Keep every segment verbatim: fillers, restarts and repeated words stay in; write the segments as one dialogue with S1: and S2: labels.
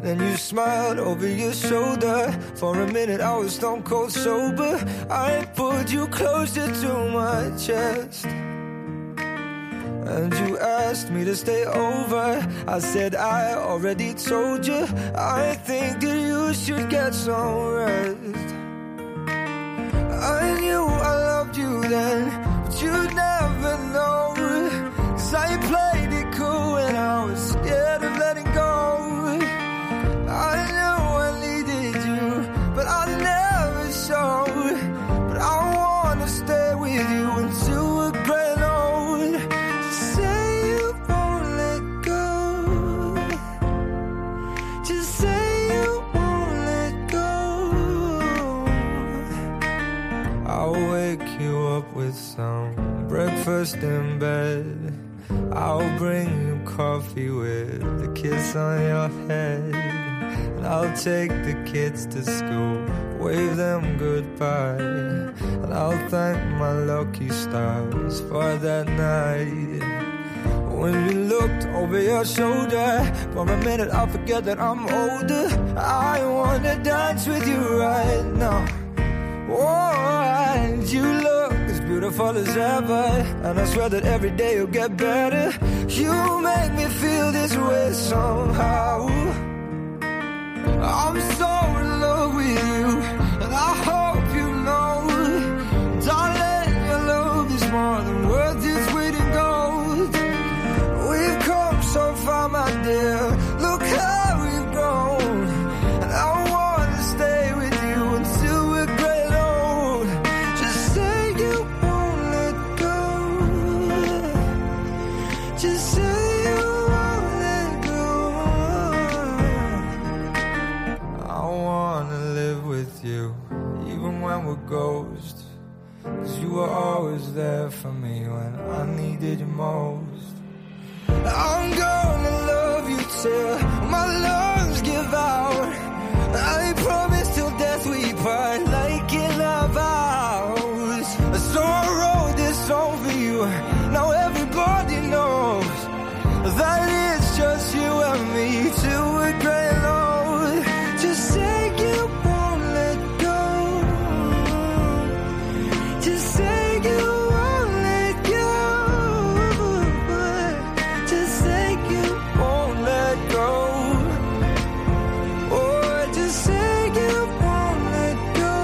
S1: Then you smiled over your shoulder. For a minute I was stone cold sober. I pulled you closer to my chest, and you asked me to stay over. I said I already told you. I think that you should get some rest. I knew I loved you then, but you'd never know. 'Cause I played it cool and I was scared of letting go. I knew I needed you, but I never showed. But I wanna stay with you until we're grown old. Just say you won't let go. Just say you won't let go. I'll wake you up with some breakfast in bed. I'll bring you coffee with a kiss on your head. And I'll take the kids to school, wave them goodbye. And I'll thank my lucky stars for that night. When you looked over your shoulder, for a minute I forget that I'm older. I wanna dance with you right now. Oh, and you look as beautiful as ever, and I swear that every day you'll get better. You make me feel this way somehow. I'm so in love with you, and I hope you know, darling, your love is more than worth its weight in gold. We've come so far, my dear, look how we've grown. And I wanna stay with you until we're great old. Just say you won't let go. Just say you won't let go. I wanna live with you, even when we're ghosts. 'Cause you were always there for me when I needed you most. I'm gonna love you till my lungs give out. I promise till death we part, like in our vows. So I wrote this song for you. Now everybody knows that it's just you and me till we're gray and old. Just say you won't let go. Just say you won't let go. Just say you won't let go. Oh, just say you won't let go.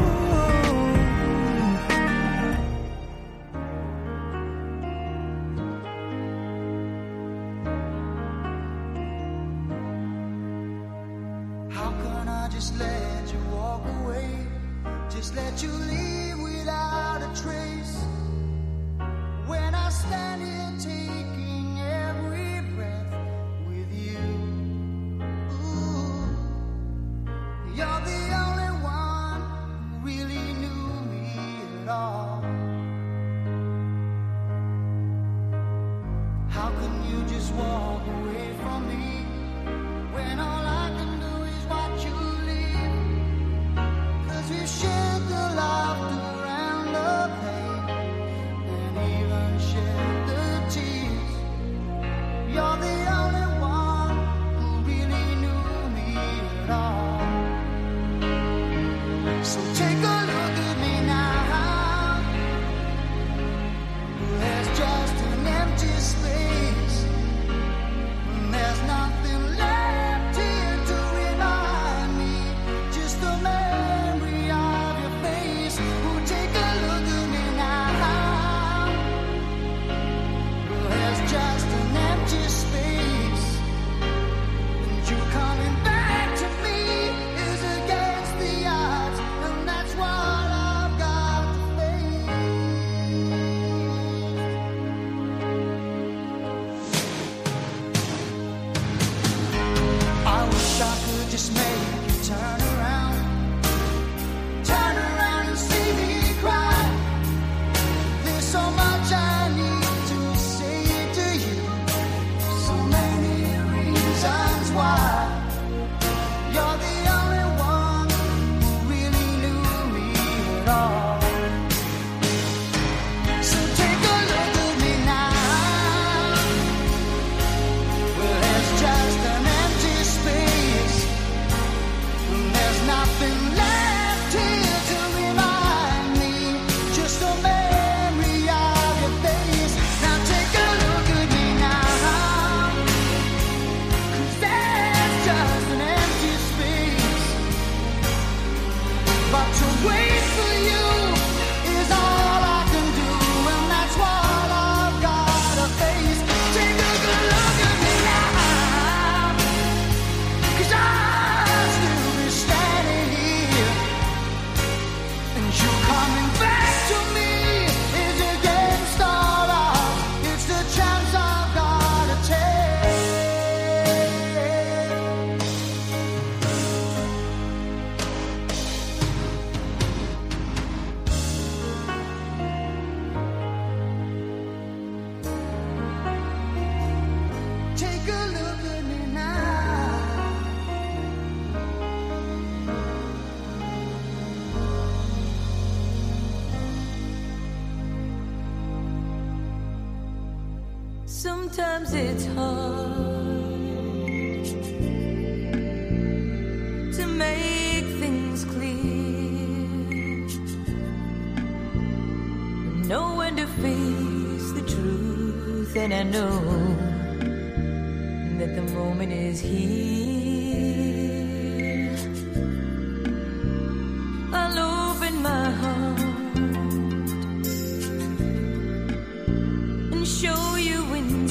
S2: How can I just let you walk away? Just let you leave without a trace. When I stand here taking every breath with you. Ooh, you're the only one who really knew me at all. How can you just walk away from me when all I can do is watch you leave? 'Cause we shared the laughter and the pain, and even shared the tears. You're the only one who really knew me at all. So take a look at me now. There's just an empty space. There's nothing left here to remind me. Just the memory of your face. Oh, take a look at me now. There's just an empty space. And you coming back to me is against the odds. And that's what I've got to face. I wish I could just make you turn around. Turn around and see me cry. There's so much I need to say to you. So many reasons why. You're the only one who really knew me at all. So take a look at me now. Well, there's just an empty space.
S3: Sometimes it's hard to make things clear, know when to face the truth, and I know that the moment is here. I'll open my heart and show you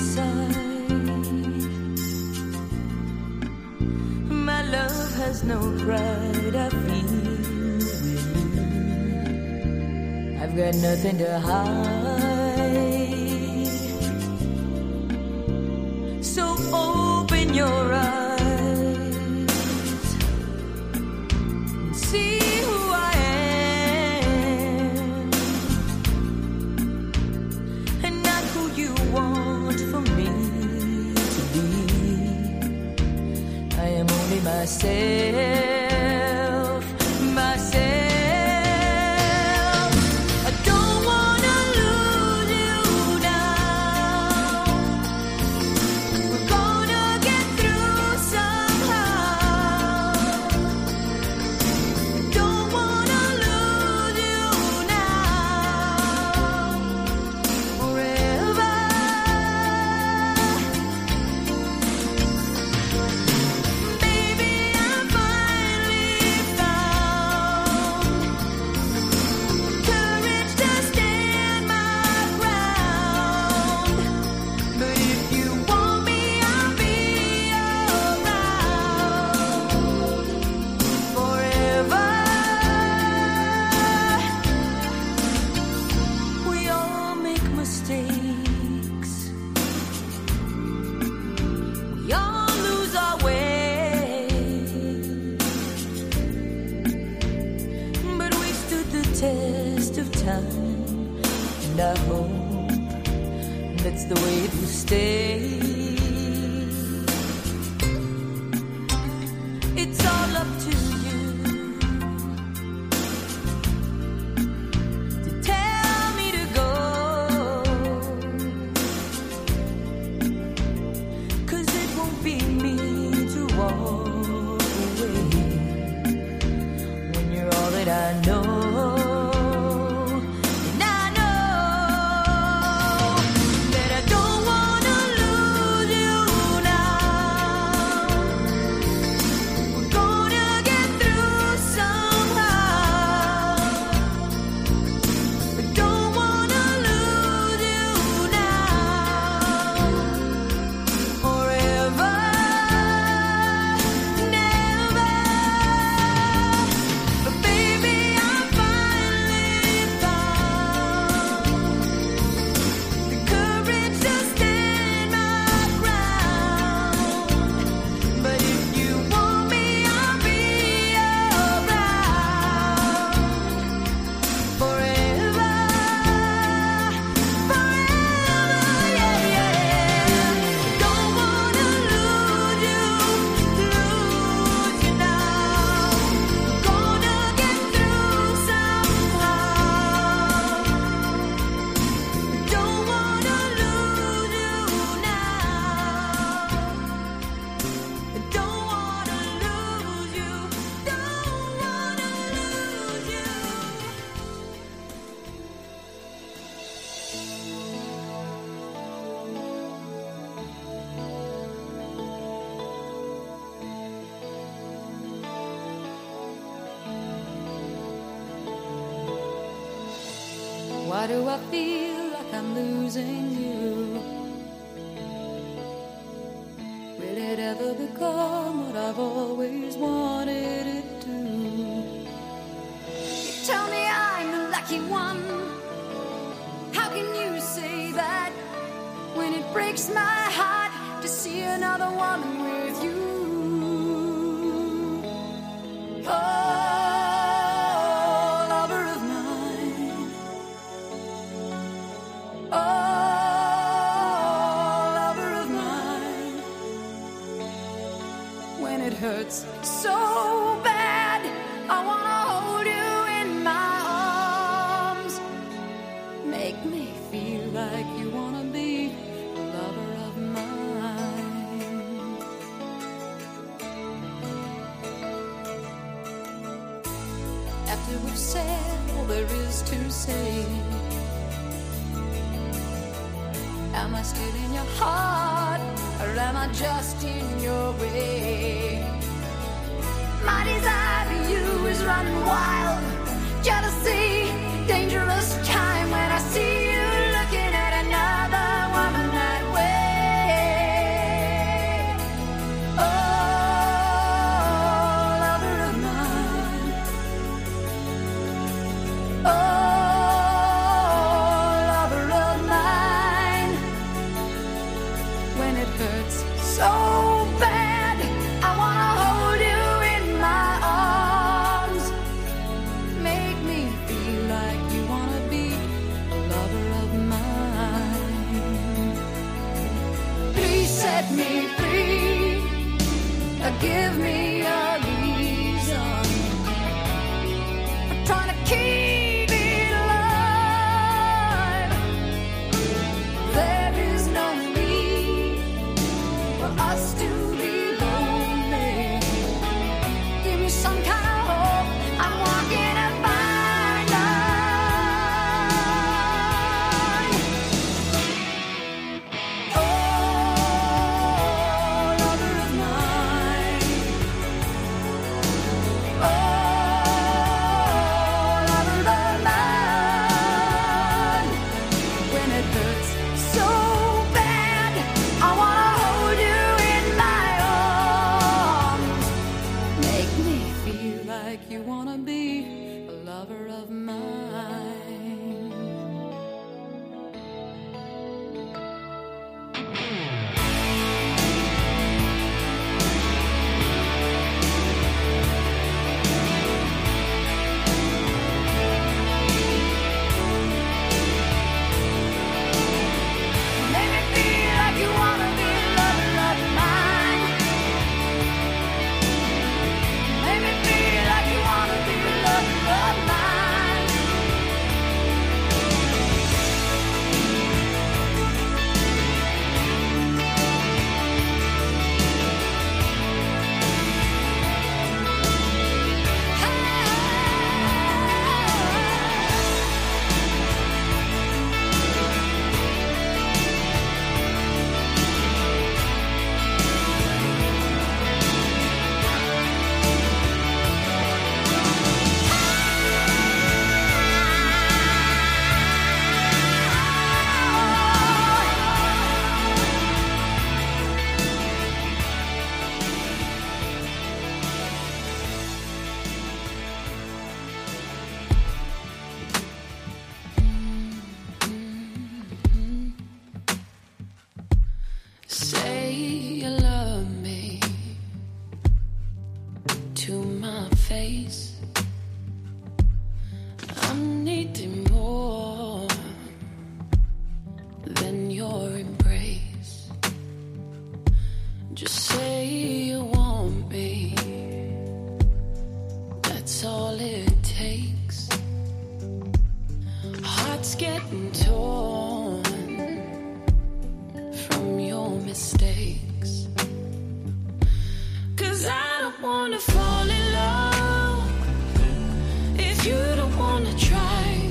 S3: my love has no pride, I feel with you. I've got nothing to hide. So open your eyes and see who I am, and not who you want from me. I am only myself, myself. I don't wanna lose you now. We're gonna get through somehow. I don't wanna lose you now. Forever. And I hope that's the way it will stay. It's all up to you to tell me to go, 'cause it won't be me to walk away when you're all that I know. Why do I feel like I'm losing you? Will it ever become what I've always wanted it to? You tell me I'm the lucky one. How can you say that when it breaks my heart to see another woman with you? Oh, hurts so bad, I wanna hold you in my arms. Make me feel like you wanna be a lover after we've said all there is to say? Am I still in your heart, or am I just in your way? My desire for you is running wild. Jealousy, dangerous time when I see you looking at another woman that way. Oh, lover of mine. Oh, lover of mine. When it hurts so bad, I wanna hold you in my arms. Make me feel like you wanna be a lover of mine. Please set me free, or give me a reason. I'm trying to keep it alive. There is no need for us to be lonely. Give me some kind of hope. I'm walking a fine line. Oh, lover of mine. Oh, lover of mine. When it hurts so bad, I wanna hold you in my arms. Make me feel like you wanna be a lover of mine. Make me feel like you wanna be a lover of mine. Make me feel like you wanna be a lover of mine. Say you love me to my face. I'm needing more than your embrace. Just say you want me. That's all it takes. Heart's getting torn from your mistakes. 'Cause I don't wanna fall in love if you don't wanna try.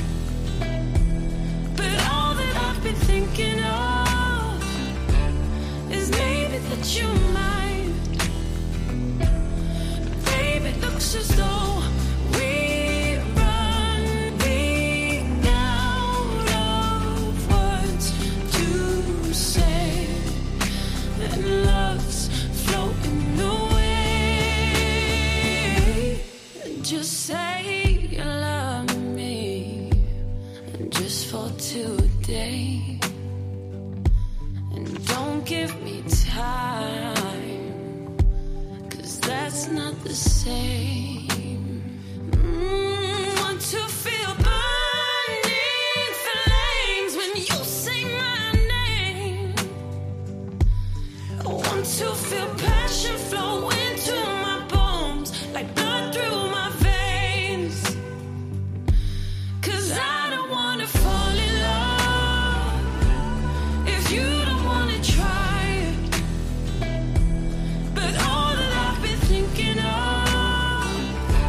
S3: But all that I've been thinking of is maybe that you might. Baby, it looks as though we're running out of words to say, and love's floating away. Just say you love me, just for today, and don't give me time, 'cause that's not the same. Mm, want to feel burning flames when you say my name. I want to feel passion flow into my bones, like blood through my veins. 'Cause I don't wanna fall in love if you don't wanna try. But all that I've been thinking of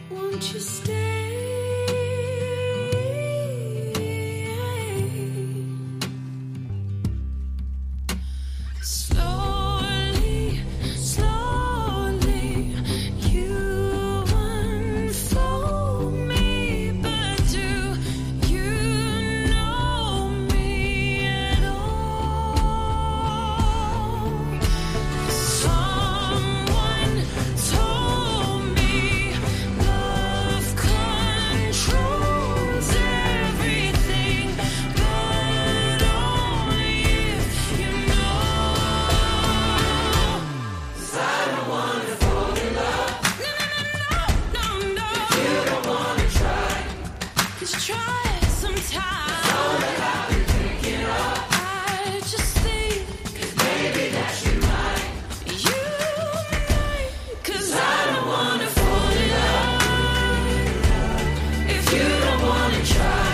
S3: Won't you stay? Slowly, slowly, you unfold me, but do you know me at all? Someone told me love controls everything, but only if you know. 'Cause I don't wanna fall in love. No, no, no, no, no. If you don't wanna try, 'cause try sometime. That's all that I've been thinking of. I just think, 'cause maybe that you might. You might. 'Cause I don't wanna fall in love. If you don't wanna try,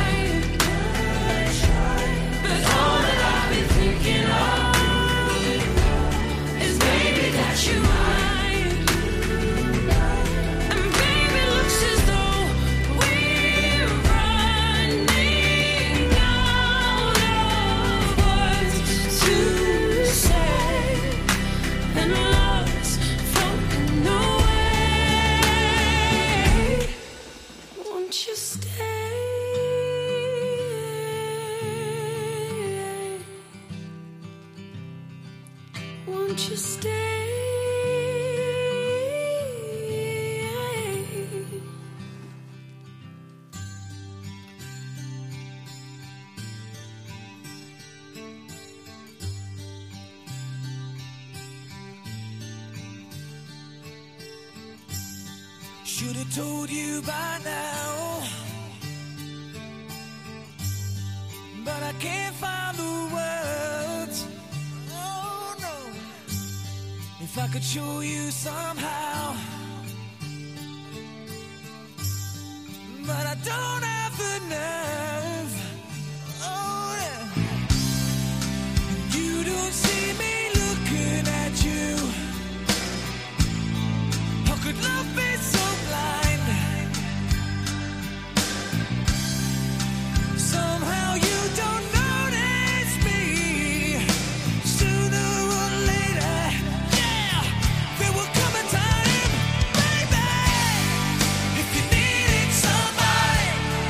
S3: but all that I've been thinking of is maybe that you might. And baby, looks as though we're running out of words to say, and love's floating away. Won't you stay? Won't you stay?
S2: Should have told you by now, but I can't find the words. Oh no. If I could show you somehow, but I don't have the nerve. Oh yeah. You don't see me looking at you. How could love be so blind? Somehow you don't notice me. Sooner or later, yeah, there will come a time, baby, if you needed somebody.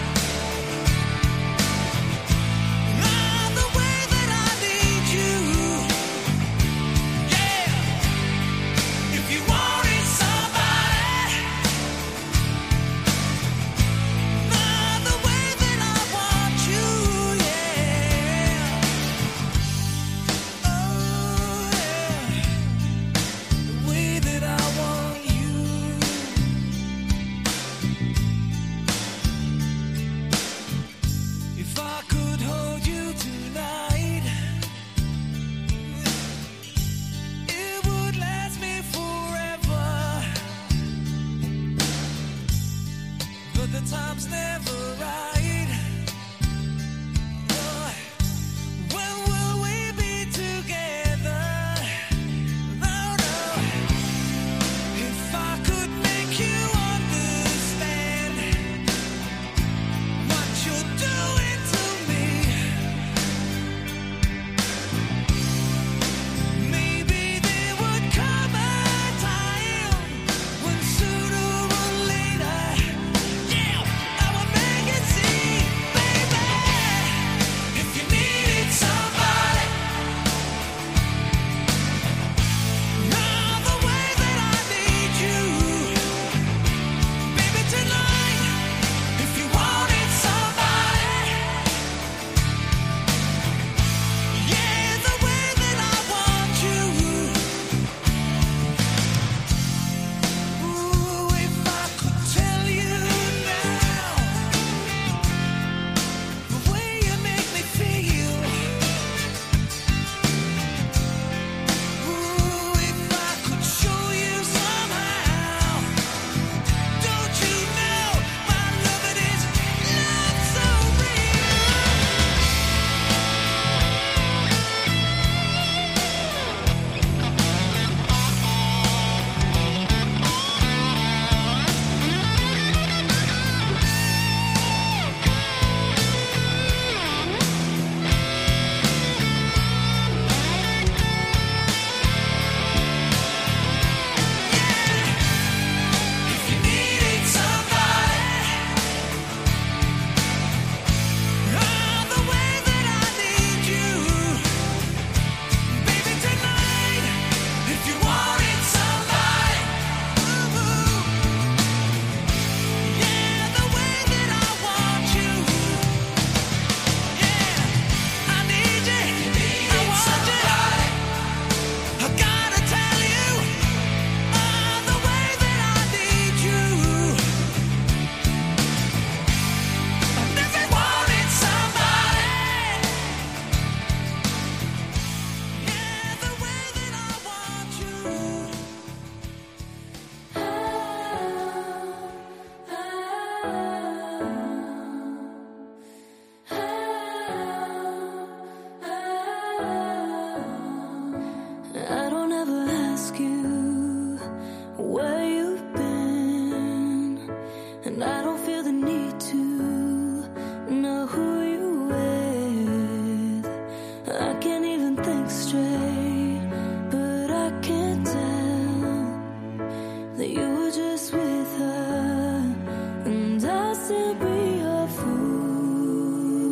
S4: and I don't feel the need to know who you're with. I can't even think straight, but I can't tell that you were just with her, and I'll still be a fool.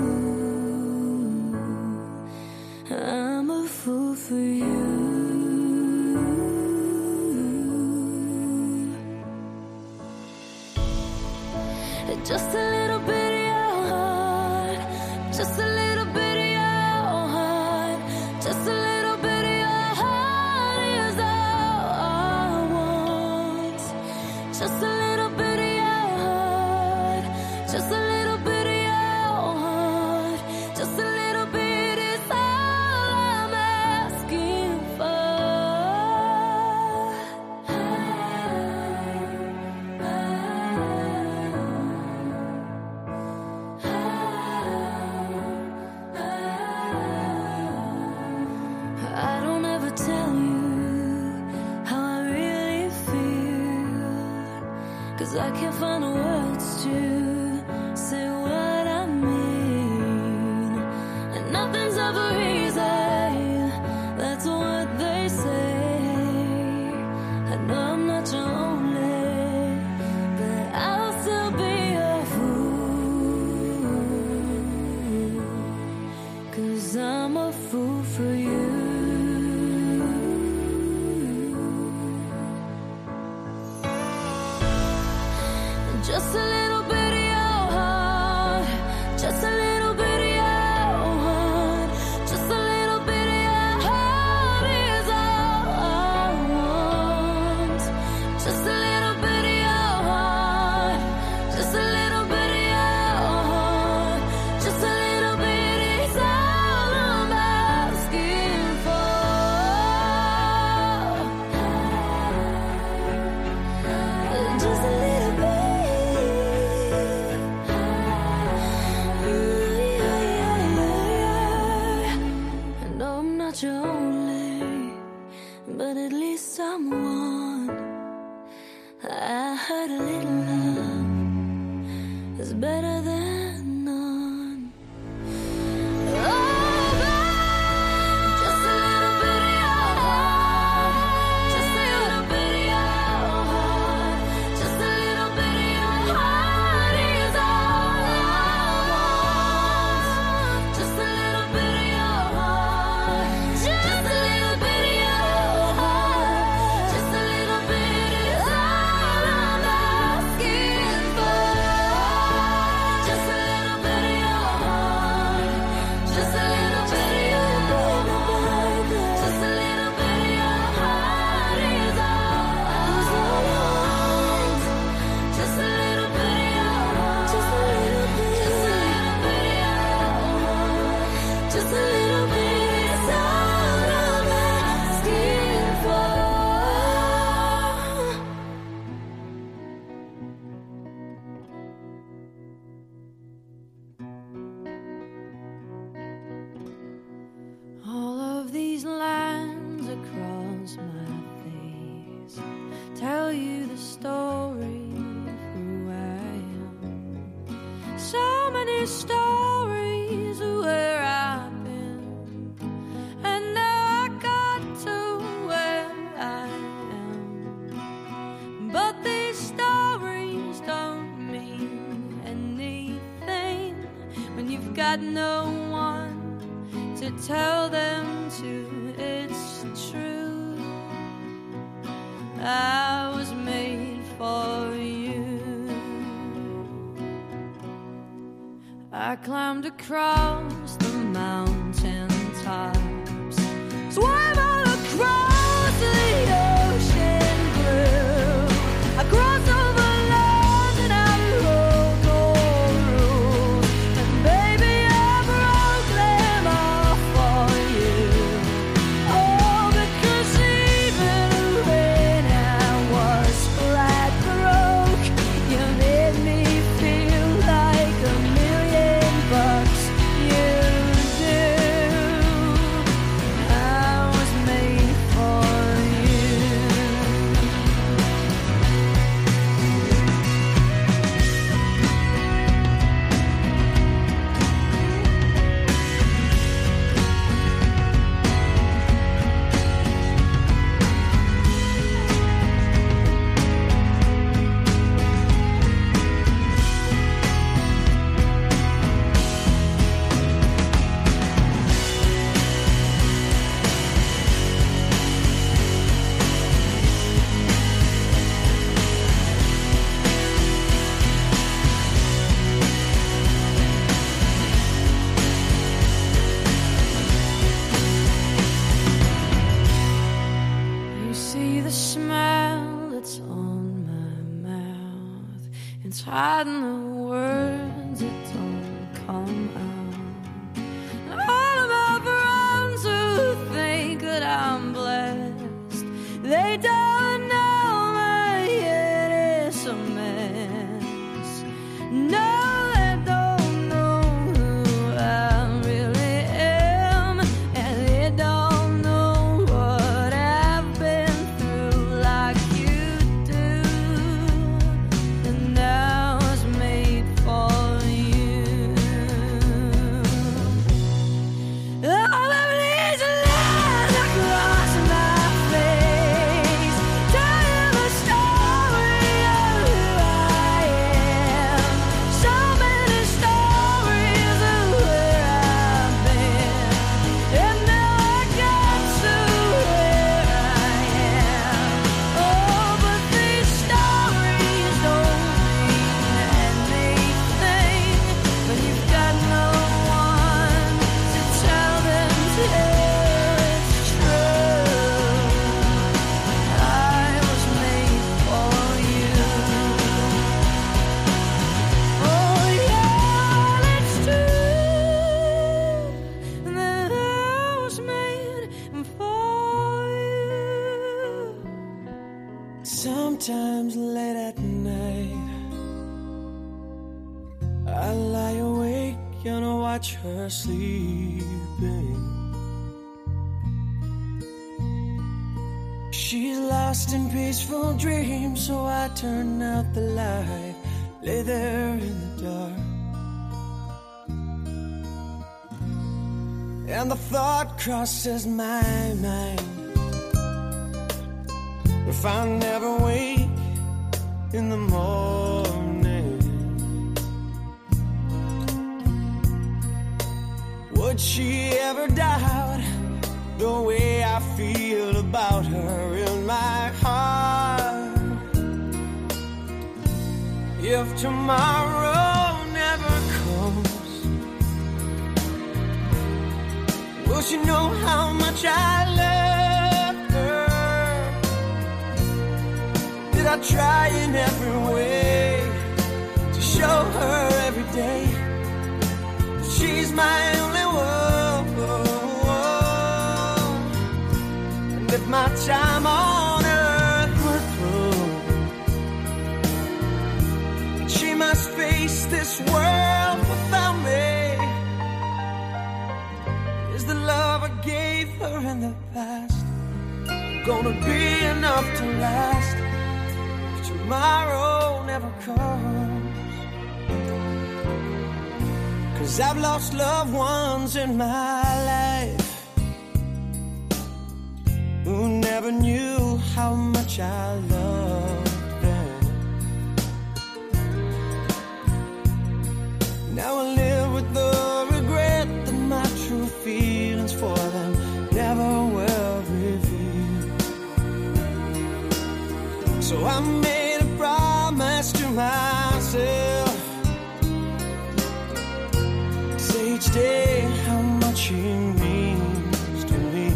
S4: I'm a fool for you. Just a little bit of your heart, just a little bit of your heart, just a little bit of your heart is all I want. Just a little bit of your heart, just a little bit of your heart, just a little bit is all I'm asking for. I don't ever tell you how I really feel, 'cause I can't find the words to say what I mean. And nothing's ever easy, that's what they say. I know I'm not your only, but I'll still be a fool, 'cause I'm a fool for you. Just a little bit of your heart, just a little bit of your heart, just a little bit of your heart is all I want. Just a little bit of your heart, just a little bit of your heart, just a little bit is all I'm asking for. Just a little bit. Not your only, but at least I'm one. I heard a little love is better than none. Oh, God, just a little bit of your heart, just a little bit of your heart, just a little bit of your heart is all I want. Just a little bit of your heart. Just a little bit of your heart, just a little bit is all I'm asking for. Just a little bit of your heart, just a little bit of your heart, just a little bit of your heart is all I want. Just a little bit of your heart, just a little bit, just a little bit of your heart, just a little bit is all I'm asking for. All of these lines across my face tell you the story of who I am. So many stories of where I've been, and now I got to where I am. But these stories don't mean anything when you've got no one to tell them to. It's true, I was made for you. I climbed across the mountain tops, swam all across the ocean blue. I crossed over lands and I broke all rules, and baby I broke them all for you. Oh, because even when I was flat broke, you made me feel like a million bucks. You do. It's hiding the words that don't come out. And all of my friends who think that I'm blessed, they don't know my head is a mess. No, they don't know who I really am, and they don't know what I've been through like you do. And I was made for you. All of these lines across my face tell you the story of who I am. So many stories of where I've been, and now I got to where I am. Oh, but these stories don't mean anything when you've got no one to tell them it's true. I was made for you. Oh yeah, it's true that I was made for you.
S5: Sometimes late at night, I lie awake and I watch her sleeping. She's lost in peaceful dreams, so I turn out the light, lay there in the dark. And the thought crosses my mind, if I never wake in the morning, would she ever doubt the way I feel about her in my heart? If tomorrow never comes, will she know how much I love her? Did I try in every way to show her every day that she's my only one? And if my time on earth were through, she must face this world without me, is the love I gave her in the past gonna be enough to last if tomorrow never comes? 'Cause I've lost loved ones in my life who never knew how much I loved them. Now I live with the regret that my true feelings for them never will reveal. So I made a promise to myself, say each day how much he means to me,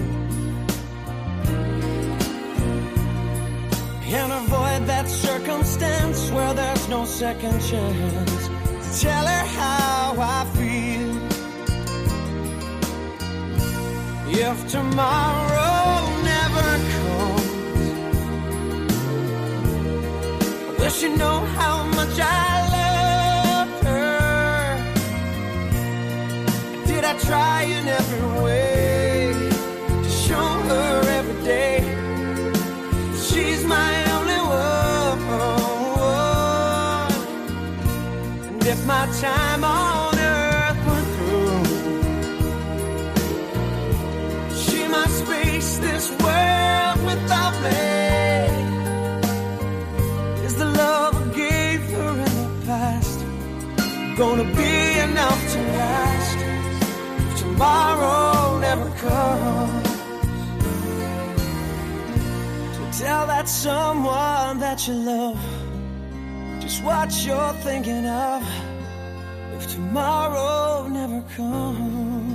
S5: and avoid that circumstance where there's no second chance to tell her how I feel. If tomorrow never comes, will she know how much I love her? Did I try in every way to show her every day she's my only one? And if my time on earth were through, she must face this world without me, is the love I gave her in the past gonna be enough to last if tomorrow never comes? Tell that someone that you love just what you're thinking of if tomorrow never comes.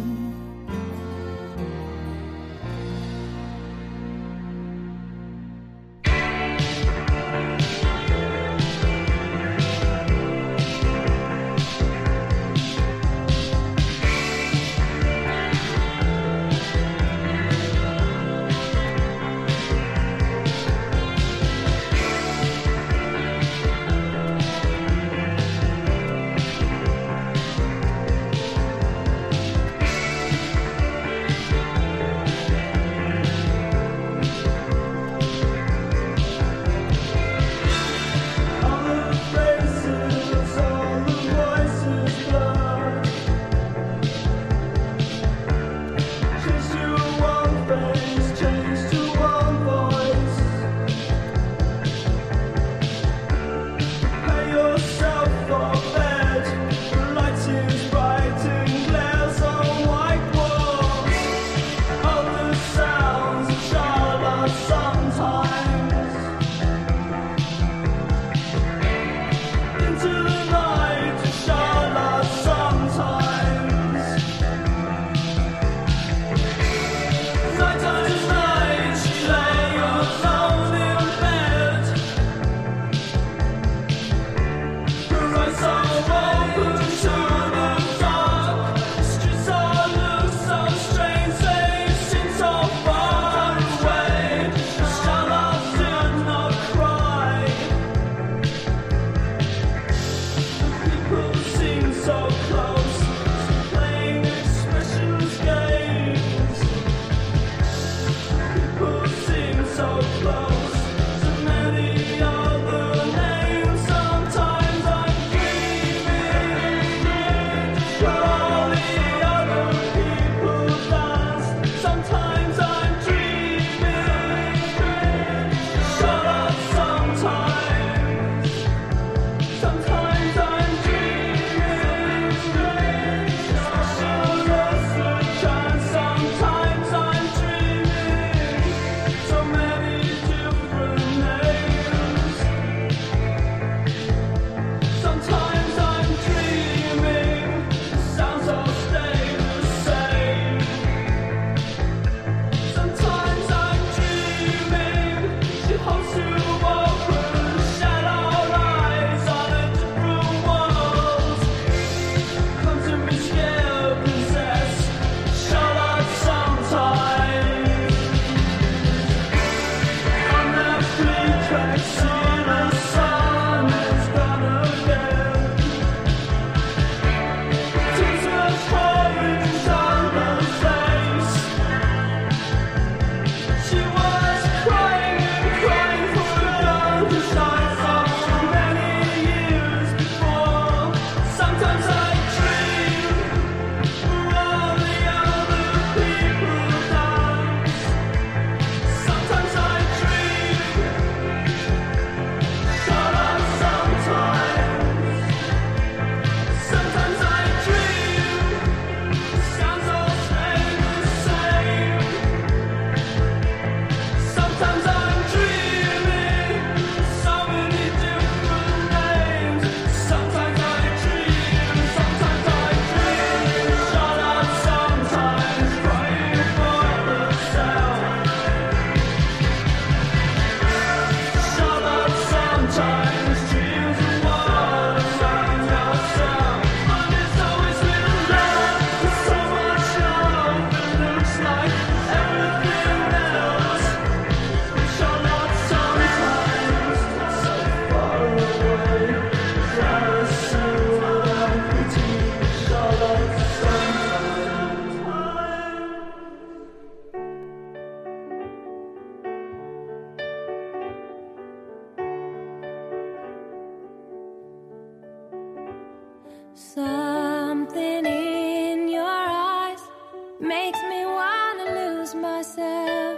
S4: Something in your eyes makes me wanna lose myself.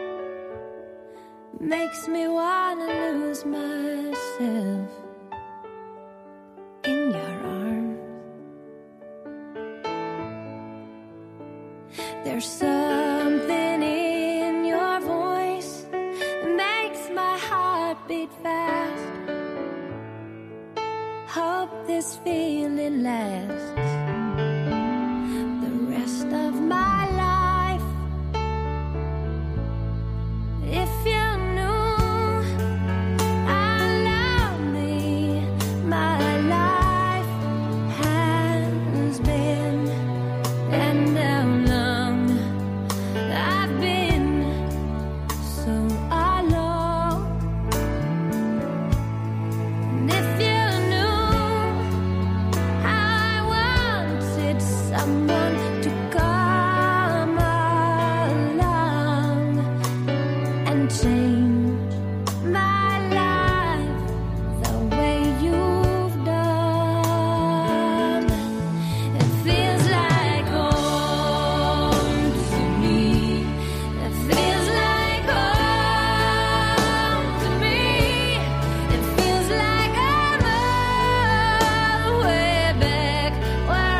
S4: Makes me wanna lose myself in your arms. There's something in your voice that makes my heart beat fast. Hope this feeling lasts the rest of my life. If you knew how lonely my life has been, and how long I've been so alone. And if you someone to come along and change my life the way you've done. It feels like home to me. It feels like home to me. It feels like I'm all the way back where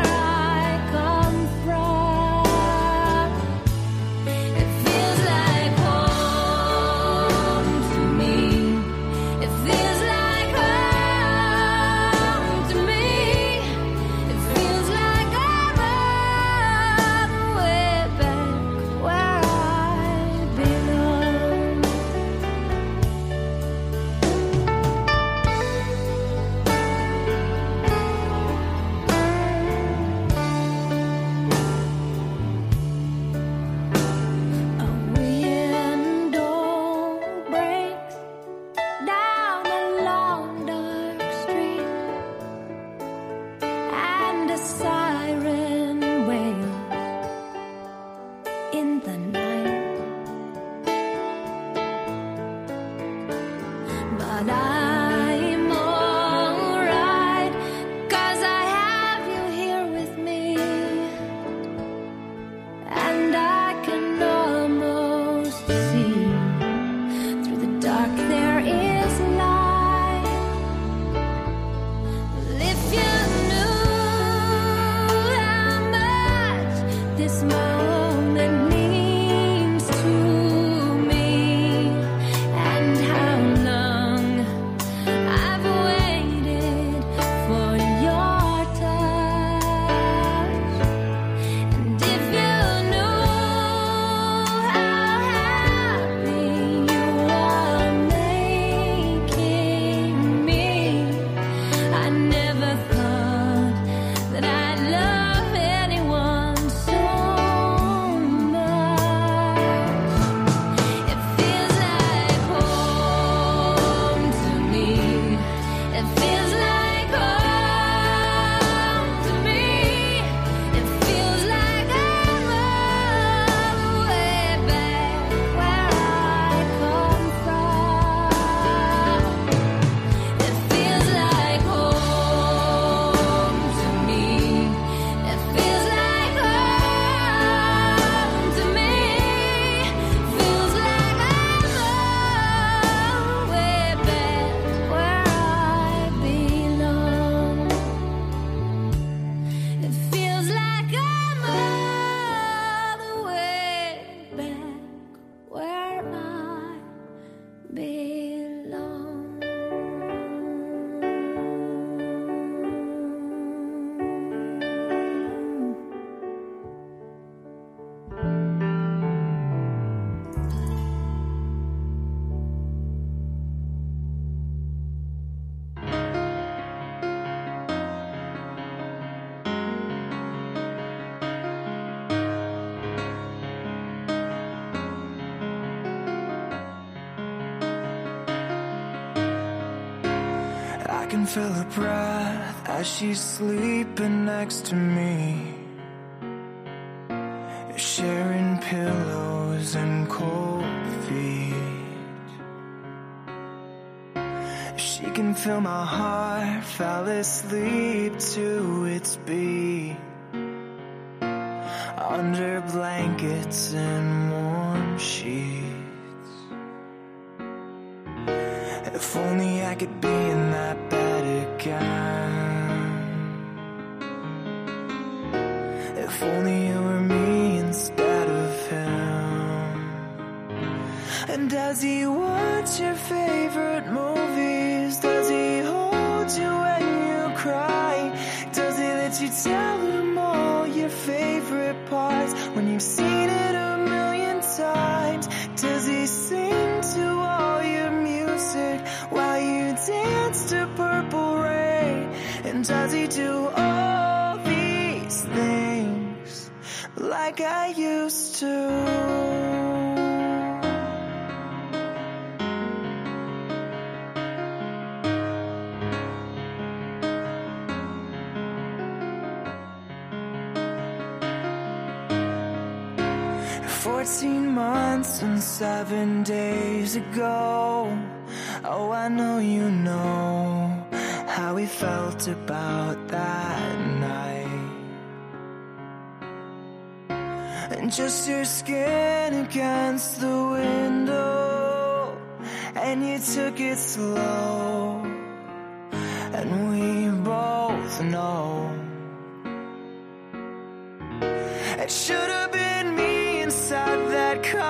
S1: I can feel her breath as she's sleeping next to me, sharing pillows and cold feet. She can
S6: feel my heart fell asleep to its beat, under blankets and warm sheets. If only I could be in that bed again. If only it were me instead of him. And does he watch your favorite movies? Does he hold you when you cry? Does he let you tell him all your favorite parts when you've seen it a million times? Does he sing to all your music while you dance to Purple Rain? And does he do all these things like I used to? Fourteen months and seven days ago, oh, I know you know how we felt about that night. And just your skin against the window, and you took it slow, and we both know it should have been me inside that car.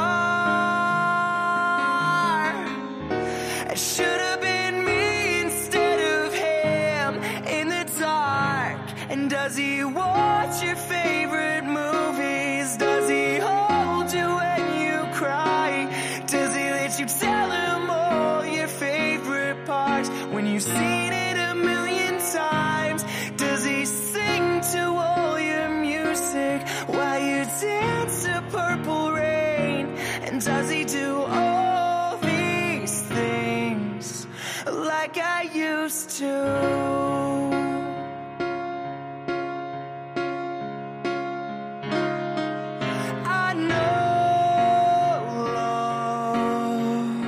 S6: It should have been me instead of him in the dark. And does he watch your favorite movies? Does he hold you when you cry? Does he let you tell him all your favorite parts when you've seen it a million times? Does he sing to all your music while you dance to Purple Rain? And does he do all these things like I used to? I know love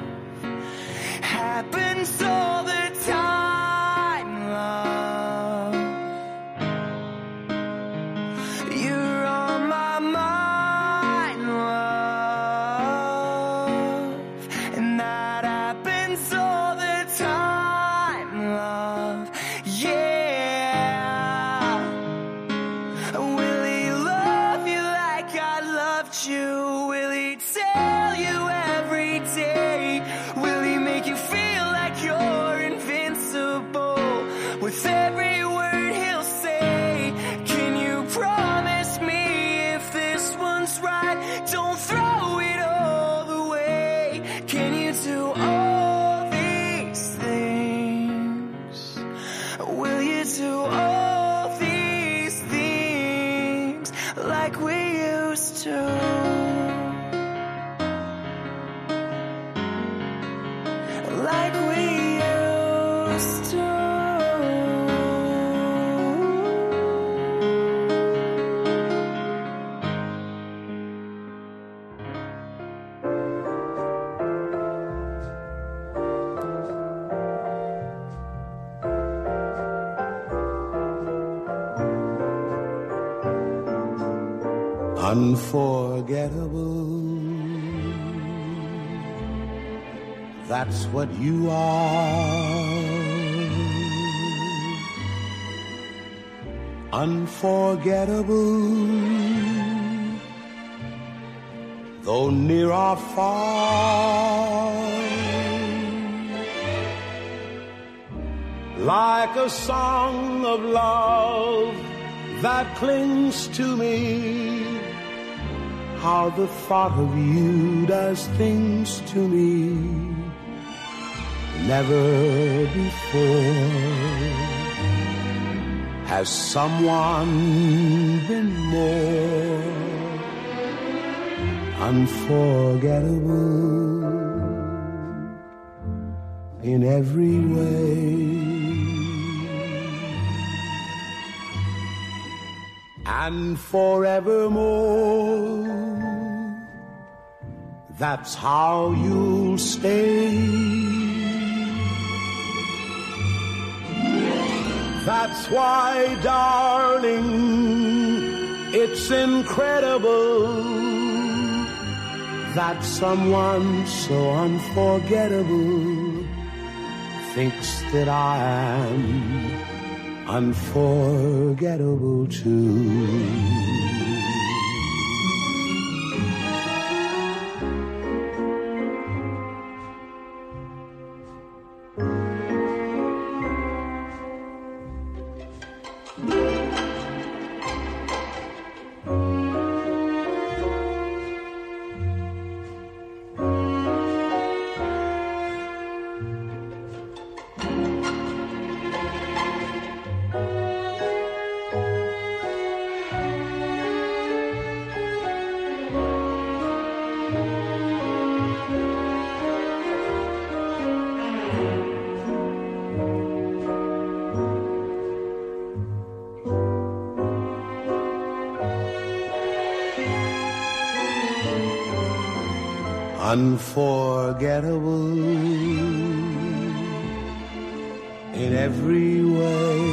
S6: happens all the time, love. You're on my mind, love. And that happens all the time, love. Yeah. Will he love you like I loved you? Will he tell you every day? Will he make you feel like you're invincible with every word he'll say? Can you promise me if this one's right, don't throw it all away? Can you do all these things? Will you do all these things like we used to? Like we used to.
S7: Unforgettable, that's what you are. Unforgettable, though near or far. Like a song of love that clings to me, how the thought of you does things to me never before has someone been more unforgettable in every way. And forevermore, that's how you'll stay. That's why, darling, it's incredible that someone so unforgettable thinks that I am unforgettable too. Unforgettable in every way,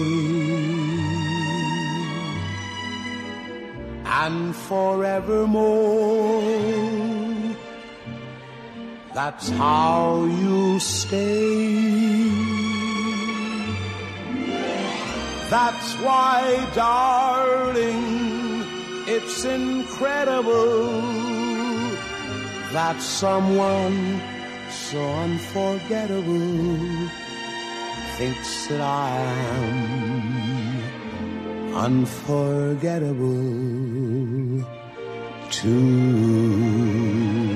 S7: and forevermore, that's how you stay. That's why, darling, it's incredible that someone so unforgettable thinks that I am unforgettable too.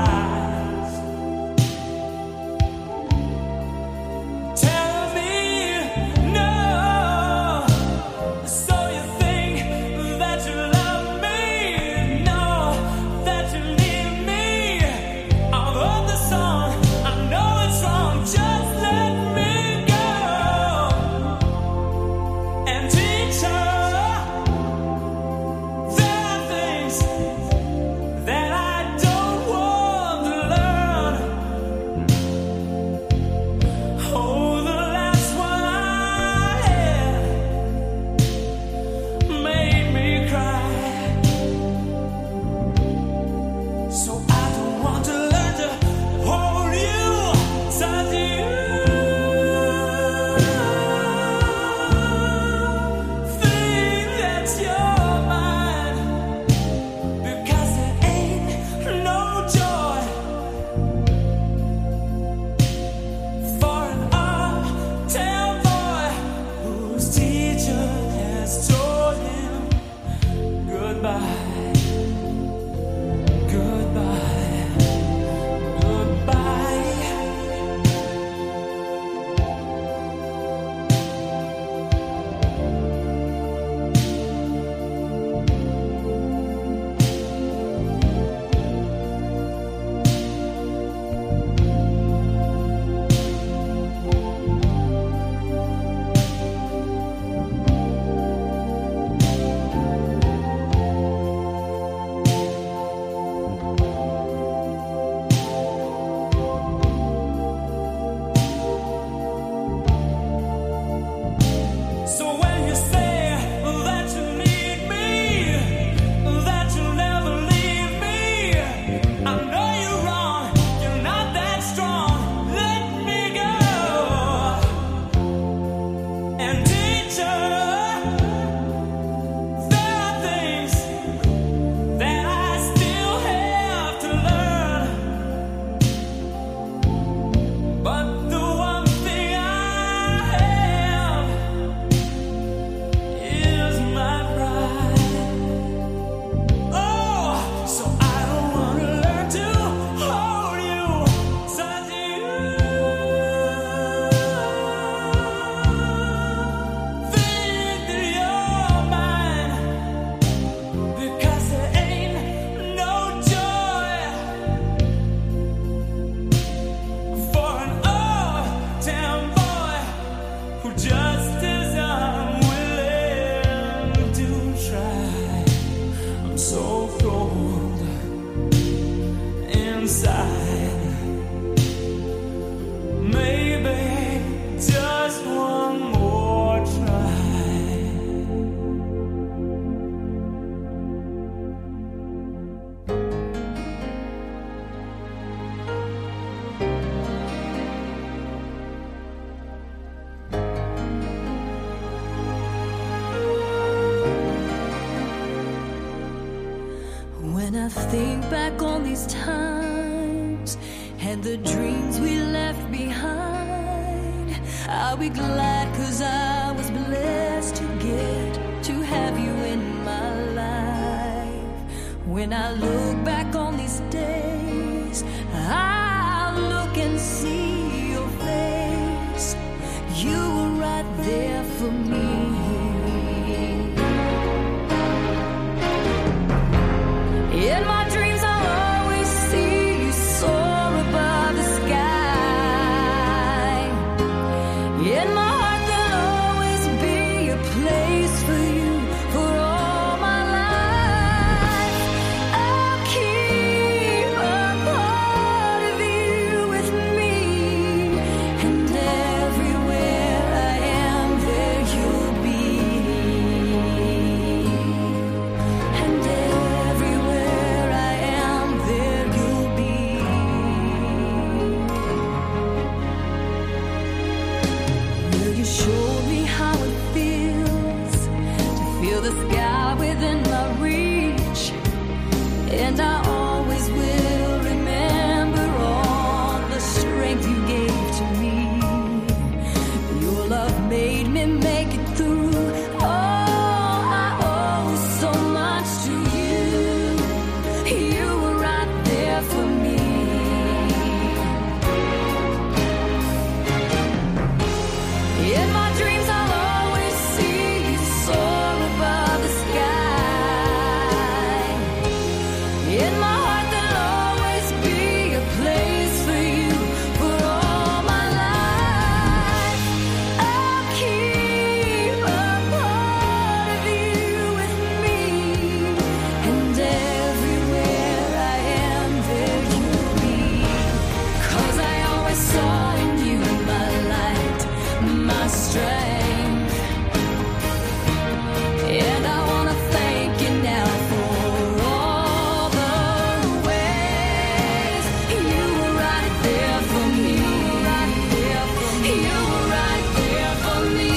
S5: Tell me just as I'm willing to try. I'm so cold inside. Maybe just one more try.
S4: When I think back on these times and the dreams we left behind, I'll be glad 'cause I was blessed to get to have you in my life. When I look back on these days, I'll look and see your face. You were right there for me. In my dreams I'll always see you soar above the sky. In my heart there'll always be a place for you for all my life. I'll keep a part of you with me, and everywhere I am there you'll be. And everywhere I am there you'll be. Will you show me how it feels to feel the sky within my reach? And I always will remember all the strength you gave to me. Your love made me make it through. Oh, I owe so much to you. You were right there for me. In my dreams I'll always see you soar above the sky. In my heart there'll always be a place for you for all my life. I'll keep a part of you with me, and everywhere I am there you'll be. 'Cause I always saw in you my light, my strength. And I wanna thank you now for all the ways you were right there for me. You were right there for me.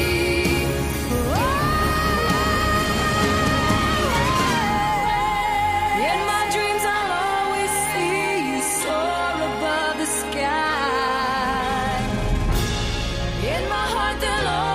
S4: In my dreams I'll always see you soar above the sky. In my heart there'll